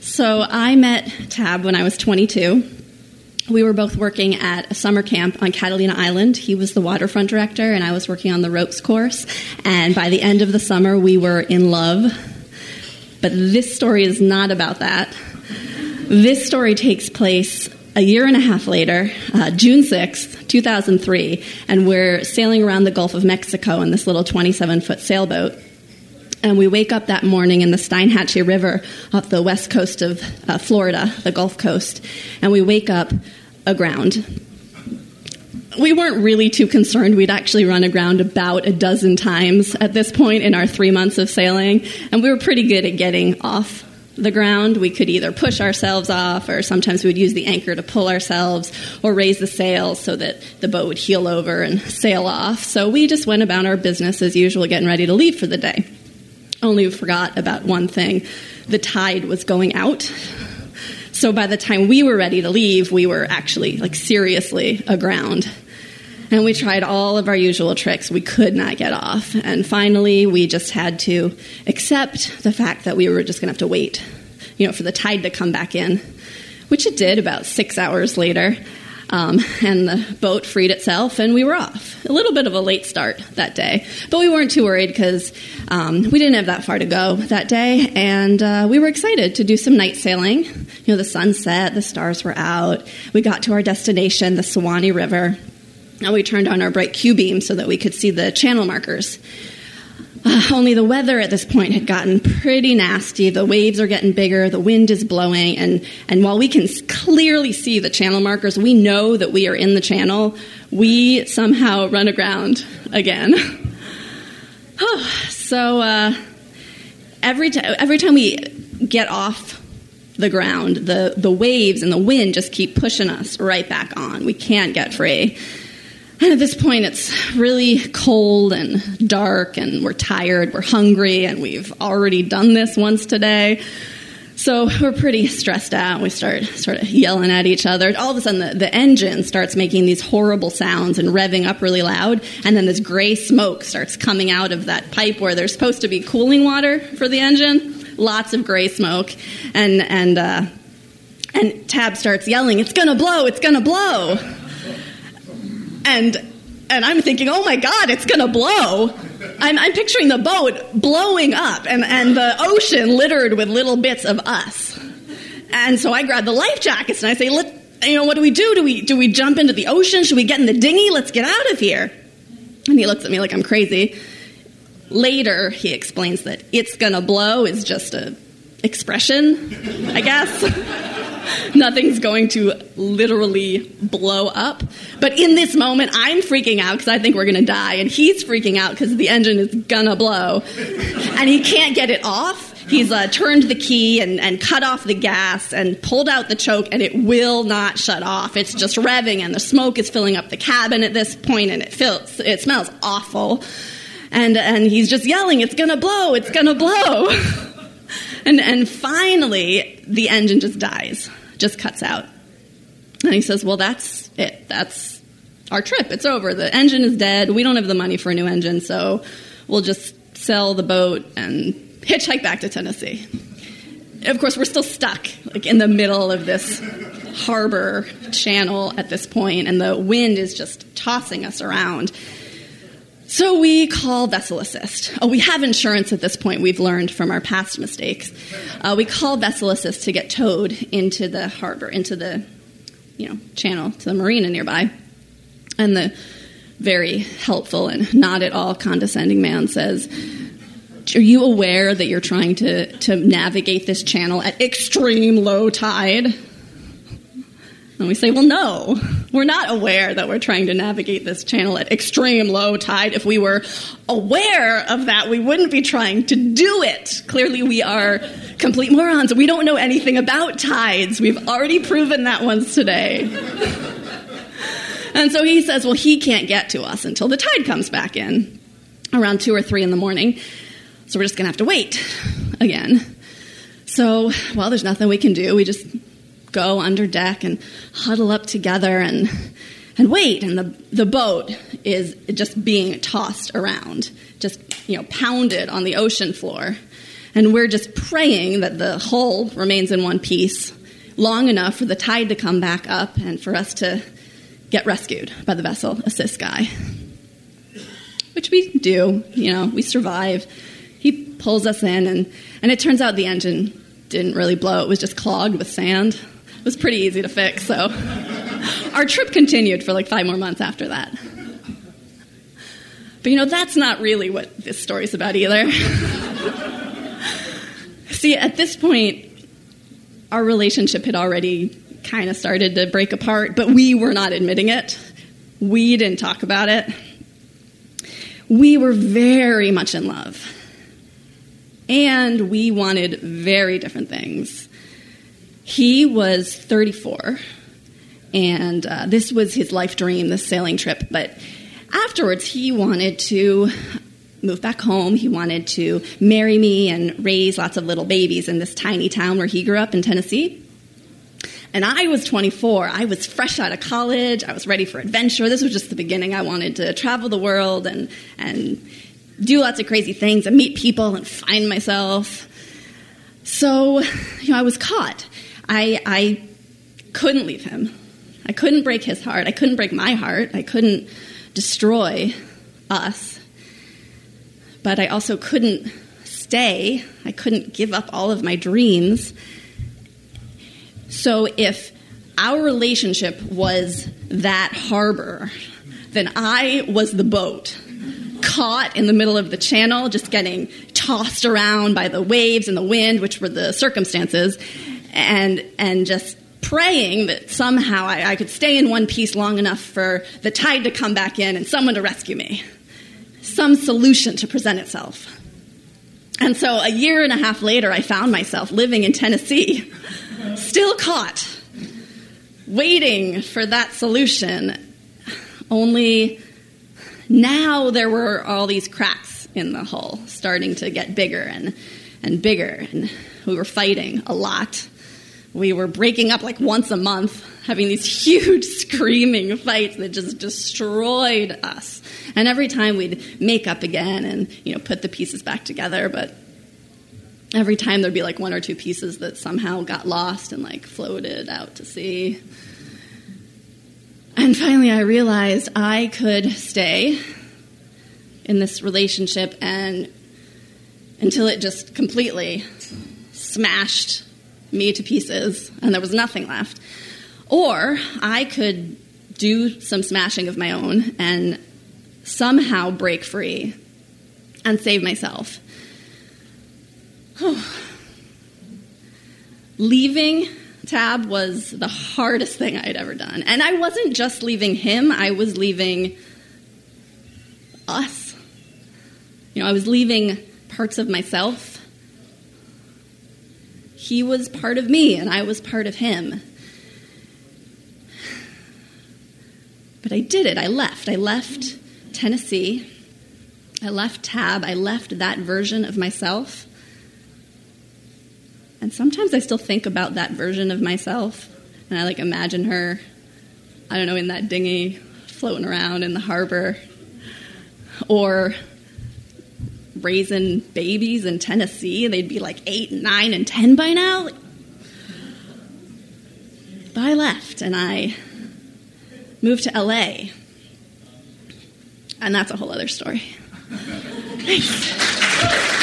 So I met Tab when I was 22. We were both working at a summer camp on Catalina Island. He was the waterfront director, and I was working on the ropes course. And by the end of the summer, we were in love. But this story is not about that. This story takes place a year and a half later, June 6th, 2003, and we're sailing around the Gulf of Mexico in this little 27-foot sailboat. And we wake up that morning in the Steinhatchee River off the west coast of Florida, the Gulf Coast, and we wake up aground. We weren't really too concerned. We'd actually run aground about a dozen times at this point in our 3 months of sailing, and we were pretty good at getting off the ground. We could either push ourselves off, or sometimes we'd use the anchor to pull ourselves, or raise the sails so that the boat would heel over and sail off. So we just went about our business as usual, getting ready to leave for the day. Only we forgot about one thing. The tide was going out. So by the time we were ready to leave, we were actually, seriously aground. And we tried all of our usual tricks. We could not get off. And finally, we just had to accept the fact that we were just going to have to wait, for the tide to come back in, which it did about 6 hours later. And the boat freed itself, and we were off. A little bit of a late start that day. But we weren't too worried because we didn't have that far to go that day. And we were excited to do some night sailing. The sun set, the stars were out. We got to our destination, the Suwannee River. And we turned on our bright Q-beam so that we could see the channel markers. Only the weather at this point had gotten pretty nasty. The waves are getting bigger. The wind is blowing. And while we can clearly see the channel markers, we know that we are in the channel. We somehow run aground again. So every time we get off the ground, the waves and the wind just keep pushing us right back on. We can't get free. And at this point, it's really cold and dark, and we're tired, we're hungry, and we've already done this once today. So we're pretty stressed out. We start sort of yelling at each other. All of a sudden, the engine starts making these horrible sounds and revving up really loud, and then this gray smoke starts coming out of that pipe where there's supposed to be cooling water for the engine. Lots of gray smoke, and Tab starts yelling, "It's gonna blow! It's gonna blow!" And I'm thinking, oh my God, it's going to blow. I'm picturing the boat blowing up and the ocean littered with little bits of us. And so I grab the life jackets and I say, what do we do? Do we jump into the ocean? Should we get in the dinghy? Let's get out of here. And he looks at me like I'm crazy. Later, he explains that "it's going to blow" is just a expression, I guess. Nothing's going to literally blow up. But in this moment, I'm freaking out because I think we're going to die, and he's freaking out because the engine is going to blow. And he can't get it off. He's turned the key and cut off the gas and pulled out the choke, and it will not shut off. It's just revving, and the smoke is filling up the cabin at this point, and it smells awful. And he's just yelling, "It's going to blow, it's going to blow." And finally, the engine just dies, just cuts out. And he says, "Well, that's it. That's our trip. It's over. The engine is dead. We don't have the money for a new engine, so we'll just sell the boat and hitchhike back to Tennessee." Of course, we're still stuck in the middle of this harbor channel at this point, and the wind is just tossing us around. So we call Vessel Assist. We have insurance at this point. We've learned from our past mistakes. We call Vessel Assist to get towed into the harbor, into the channel, to the marina nearby. And the very helpful and not at all condescending man says, "Are you aware that you're trying to navigate this channel at extreme low tide?" And we say, "Well, no, we're not aware that we're trying to navigate this channel at extreme low tide. If we were aware of that, we wouldn't be trying to do it. Clearly, we are complete morons. We don't know anything about tides. We've already proven that once today." And so he says, well, he can't get to us until the tide comes back in around 2 or 3 in the morning. So we're just going to have to wait again. So, well, there's nothing we can do. We just go under deck and huddle up together and wait. And the boat is just being tossed around, just, pounded on the ocean floor. And we're just praying that the hull remains in one piece long enough for the tide to come back up and for us to get rescued by the vessel assist guy. Which we do, we survive. He pulls us in, and it turns out the engine didn't really blow. It was just clogged with sand. It was pretty easy to fix, so our trip continued for like 5 more months after that. But that's not really what this story's about either. See, at this point, our relationship had already kind of started to break apart, but we were not admitting it. We didn't talk about it. We were very much in love. And we wanted very different things. He was 34, and this was his life dream, this sailing trip. But afterwards, he wanted to move back home. He wanted to marry me and raise lots of little babies in this tiny town where he grew up in Tennessee. And I was 24. I was fresh out of college. I was ready for adventure. This was just the beginning. I wanted to travel the world and do lots of crazy things and meet people and find myself. So, I was caught. I couldn't leave him. I couldn't break his heart. I couldn't break my heart. I couldn't destroy us. But I also couldn't stay. I couldn't give up all of my dreams. So if our relationship was that harbor, then I was the boat, caught in the middle of the channel, just getting tossed around by the waves and the wind, which were the circumstances, and just praying that somehow I could stay in one piece long enough for the tide to come back in and someone to rescue me. Some solution to present itself. And so 1.5 years later, I found myself living in Tennessee, still caught, waiting for that solution. Only now there were all these cracks in the hull starting to get bigger and bigger, and we were fighting a lot. We were breaking up like once a month, having these huge screaming fights that just destroyed us. And every time we'd make up again and, put the pieces back together, but every time there'd be like 1 or 2 pieces that somehow got lost and like floated out to sea. And finally I realized I could stay in this relationship and until it just completely smashed me to pieces and there was nothing left. Or I could do some smashing of my own and somehow break free and save myself. Leaving Tab was the hardest thing I'd ever done. And I wasn't just leaving him, I was leaving us. I was leaving parts of myself. He was part of me, and I was part of him. But I did it. I left. I left Tennessee. I left Tab. I left that version of myself. And sometimes I still think about that version of myself, and I imagine her, in that dinghy floating around in the harbor, or raising babies in Tennessee. They'd be 8, 9, and 10 by now. But I left, and I moved to LA, and that's a whole other story. Thanks.